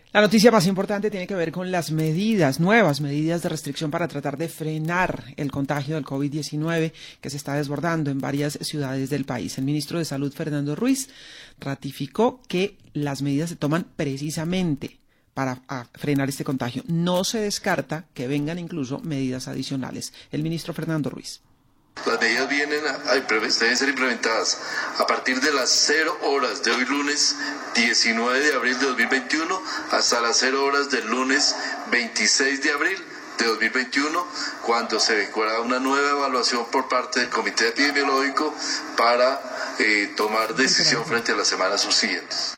La noticia más importante tiene que ver con las nuevas medidas de restricción para tratar de frenar el contagio del COVID-19 que se está desbordando en varias ciudades del país. El ministro de Salud, Fernando Ruiz, ratificó que las medidas se toman precisamente para frenar este contagio. No se descarta que vengan incluso medidas adicionales. El ministro Fernando Ruiz. Las medidas deben ser implementadas a partir de las 0 horas de hoy lunes 19 de abril de 2021 hasta las 0 horas del lunes 26 de abril de 2021, cuando se efectuará una nueva evaluación por parte del Comité Epidemiológico para tomar decisión frente a las semanas subsiguientes.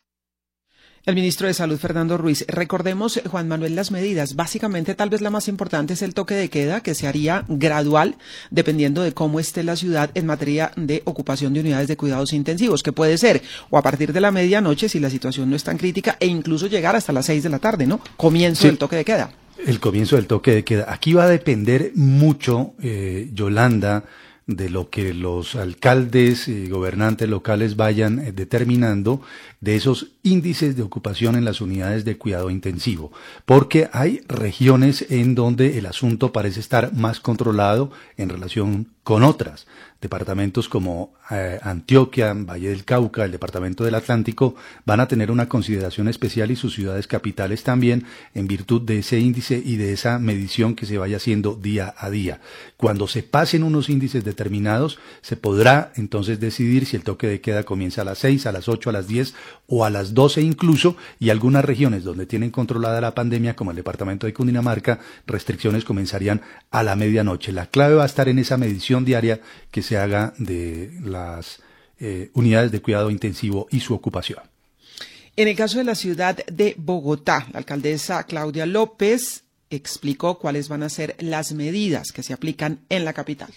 El ministro de Salud, Fernando Ruiz. Recordemos, Juan Manuel, las medidas. Básicamente, tal vez la más importante es el toque de queda, que se haría gradual, dependiendo de cómo esté la ciudad en materia de ocupación de unidades de cuidados intensivos, que puede ser o a partir de la medianoche, si la situación no es tan crítica, e incluso llegar hasta las 6 de la tarde, ¿no? Comienzo del toque de queda. El comienzo del toque de queda. Aquí va a depender mucho, Yolanda, de lo que los alcaldes y gobernantes locales vayan determinando de esos índices de ocupación en las unidades de cuidado intensivo, porque hay regiones en donde el asunto parece estar más controlado en relación con otras. Departamentos como Antioquia, Valle del Cauca, el departamento del Atlántico van a tener una consideración especial y sus ciudades capitales también en virtud de ese índice y de esa medición que se vaya haciendo día a día. Cuando se pasen unos índices determinados, se podrá entonces decidir si el toque de queda comienza a las 6, a las 8, a las 10 o a las 12 incluso, y algunas regiones donde tienen controlada la pandemia, como el departamento de Cundinamarca, restricciones comenzarían a la medianoche. La clave va a estar en esa medición diaria que se haga de las unidades de cuidado intensivo y su ocupación. En el caso de la ciudad de Bogotá, la alcaldesa Claudia López explicó cuáles van a ser las medidas que se aplican en la capital.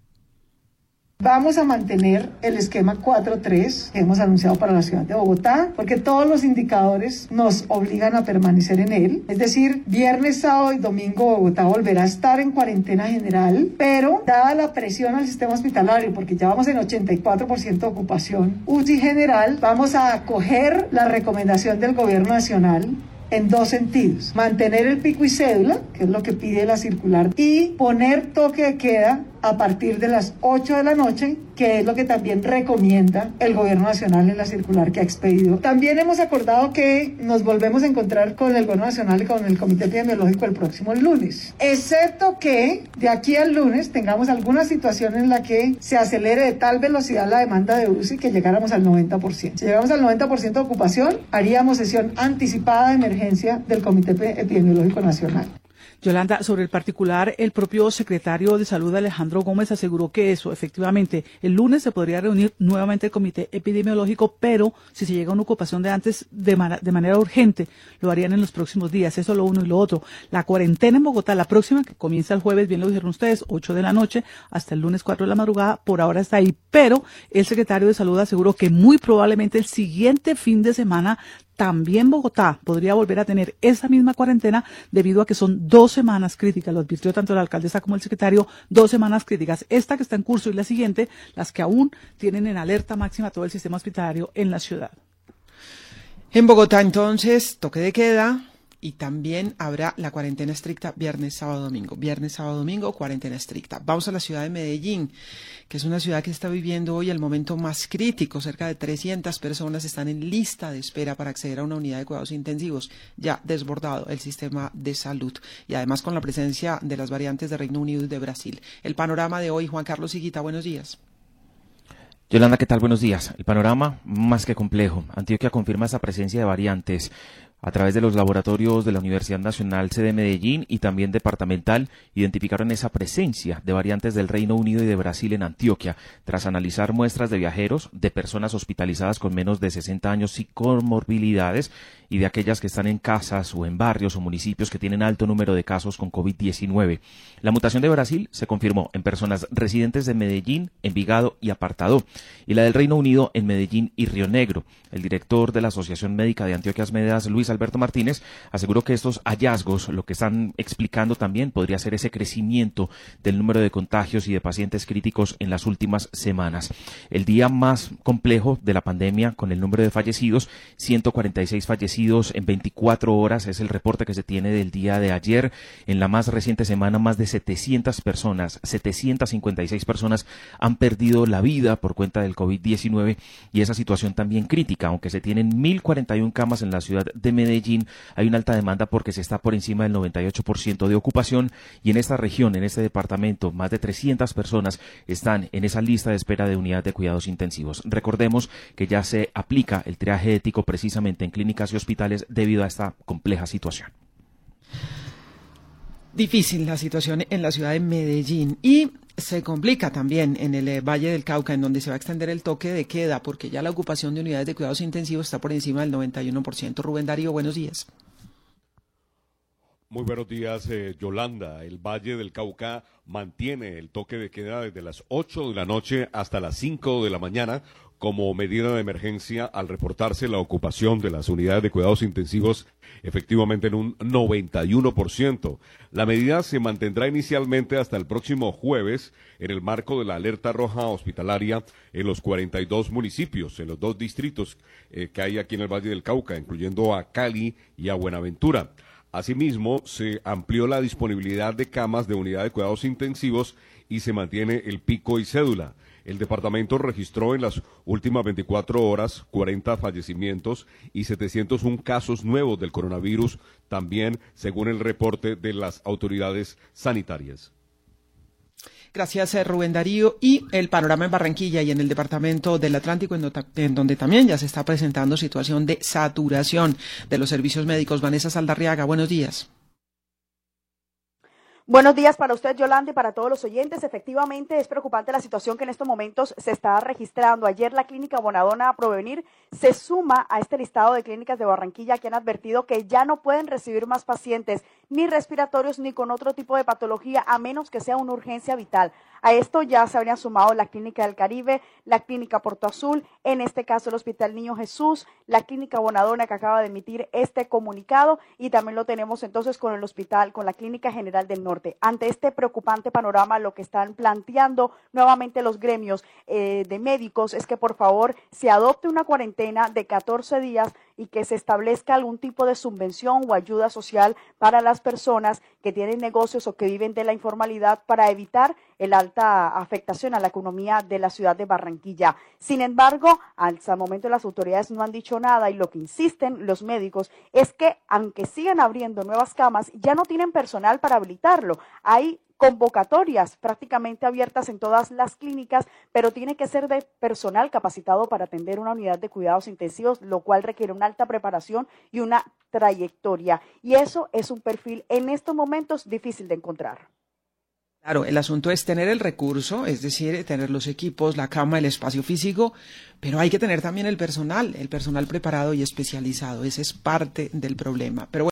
Vamos a mantener el esquema 4-3 que hemos anunciado para la ciudad de Bogotá, porque todos los indicadores nos obligan a permanecer en él. Es decir, viernes, sábado y domingo Bogotá volverá a estar en cuarentena general, pero dada la presión al sistema hospitalario, porque ya vamos en 84% de ocupación UCI general, vamos a acoger la recomendación del gobierno nacional en dos sentidos: mantener el pico y cédula, que es lo que pide la circular, y poner toque de queda a partir de las 8 de la noche, que es lo que también recomienda el gobierno nacional en la circular que ha expedido. También hemos acordado que nos volvemos a encontrar con el gobierno nacional y con el Comité Epidemiológico el próximo lunes, excepto que de aquí al lunes tengamos alguna situación en la que se acelere de tal velocidad la demanda de UCI que llegáramos al 90%. Si llegamos al 90% de ocupación, haríamos sesión anticipada de emergencia del Comité Epidemiológico Nacional. Yolanda, sobre el particular, el propio secretario de Salud, Alejandro Gómez, aseguró que eso, efectivamente, el lunes se podría reunir nuevamente el comité epidemiológico, pero si se llega a una ocupación de antes de manera urgente, lo harían en los próximos días. Eso lo uno y lo otro. La cuarentena en Bogotá, la próxima, que comienza el jueves, bien lo dijeron ustedes, 8 de la noche, hasta el lunes 4 de la madrugada, por ahora está ahí. Pero el secretario de Salud aseguró que muy probablemente el siguiente fin de semana también Bogotá podría volver a tener esa misma cuarentena debido a que son 2 semanas críticas, lo advirtió tanto la alcaldesa como el secretario, 2 semanas críticas, esta que está en curso y la siguiente, las que aún tienen en alerta máxima todo el sistema hospitalario en la ciudad. En Bogotá, entonces, toque de queda y también habrá la cuarentena estricta viernes, sábado, domingo. Viernes, sábado, domingo, cuarentena estricta. Vamos a la ciudad de Medellín, que es una ciudad que está viviendo hoy el momento más crítico. Cerca de 300 personas están en lista de espera para acceder a una unidad de cuidados intensivos. Ya desbordado el sistema de salud. Y además con la presencia de las variantes de Reino Unido y de Brasil. El panorama de hoy, Juan Carlos Higuita, buenos días. Yolanda, ¿qué tal? Buenos días. El panorama más que complejo. Antioquia confirma esa presencia de variantes a través de los laboratorios de la Universidad Nacional sede Medellín y también departamental, identificaron esa presencia de variantes del Reino Unido y de Brasil en Antioquia, tras analizar muestras de viajeros, de personas hospitalizadas con menos de 60 años y comorbilidades, y de aquellas que están en casas o en barrios o municipios que tienen alto número de casos con COVID-19. La mutación de Brasil se confirmó en personas residentes de Medellín, Envigado y Apartadó, y la del Reino Unido en Medellín y Río Negro. El director de la Asociación Médica de Antioquias Medias, Luis Luis Alberto Martínez, aseguró que estos hallazgos lo que están explicando también podría ser ese crecimiento del número de contagios y de pacientes críticos en las últimas semanas. El día más complejo de la pandemia con el número de fallecidos, 146 fallecidos en 24 horas, es el reporte que se tiene del día de ayer. En la más reciente semana, más de 700 personas, 756 personas han perdido la vida por cuenta del COVID-19 y esa situación también crítica. Aunque se tienen 1.041 camas en la ciudad de Medellín, hay una alta demanda porque se está por encima del 98% de ocupación y en esta región, en este departamento, más de 300 personas están en esa lista de espera de unidad de cuidados intensivos. Recordemos que ya se aplica el triaje ético precisamente en clínicas y hospitales debido a esta compleja situación. Difícil la situación en la ciudad de Medellín y se complica también en el Valle del Cauca, en donde se va a extender el toque de queda, porque ya la ocupación de unidades de cuidados intensivos está por encima del 91%. Rubén Darío, buenos días. Muy buenos días, Yolanda. El Valle del Cauca mantiene el toque de queda desde las 8 de la noche hasta las 5 de la mañana como medida de emergencia al reportarse la ocupación de las unidades de cuidados intensivos efectivamente en un 91%. La medida se mantendrá inicialmente hasta el próximo jueves en el marco de la alerta roja hospitalaria en los 42 municipios, en los 2 distritos que hay aquí en el Valle del Cauca, incluyendo a Cali y a Buenaventura. Asimismo, se amplió la disponibilidad de camas de unidad de cuidados intensivos y se mantiene el pico y cédula. El departamento registró en las últimas 24 horas 40 fallecimientos y 701 casos nuevos del coronavirus, también según el reporte de las autoridades sanitarias. Gracias, Rubén Darío. Y el panorama en Barranquilla y en el departamento del Atlántico, en donde también ya se está presentando situación de saturación de los servicios médicos. Vanessa Saldarriaga, buenos días. Buenos días para usted, Yolanda, y para todos los oyentes. Efectivamente, es preocupante la situación que en estos momentos se está registrando. Ayer la clínica Bonadona Provenir se suma a este listado de clínicas de Barranquilla que han advertido que ya no pueden recibir más pacientes, ni respiratorios, ni con otro tipo de patología, a menos que sea una urgencia vital. A esto ya se habrían sumado la Clínica del Caribe, la Clínica Puerto Azul, en este caso el Hospital Niño Jesús, la Clínica Bonadona que acaba de emitir este comunicado y también lo tenemos entonces con el hospital, con la Clínica General del Norte. Ante este preocupante panorama, lo que están planteando nuevamente los gremios de médicos es que por favor se adopte una cuarentena de 14 días y que se establezca algún tipo de subvención o ayuda social para las personas que tienen negocios o que viven de la informalidad para evitar el alta afectación a la economía de la ciudad de Barranquilla. Sin embargo, hasta el momento las autoridades no han dicho nada y lo que insisten los médicos es que aunque sigan abriendo nuevas camas, ya no tienen personal para habilitarlo. Hay convocatorias prácticamente abiertas en todas las clínicas, pero tiene que ser de personal capacitado para atender una unidad de cuidados intensivos, lo cual requiere una alta preparación y una trayectoria. Y eso es un perfil en estos momentos difícil de encontrar. Claro, el asunto es tener el recurso, es decir, tener los equipos, la cama, el espacio físico, pero hay que tener también el personal preparado y especializado. Ese es parte del problema. Pero bueno,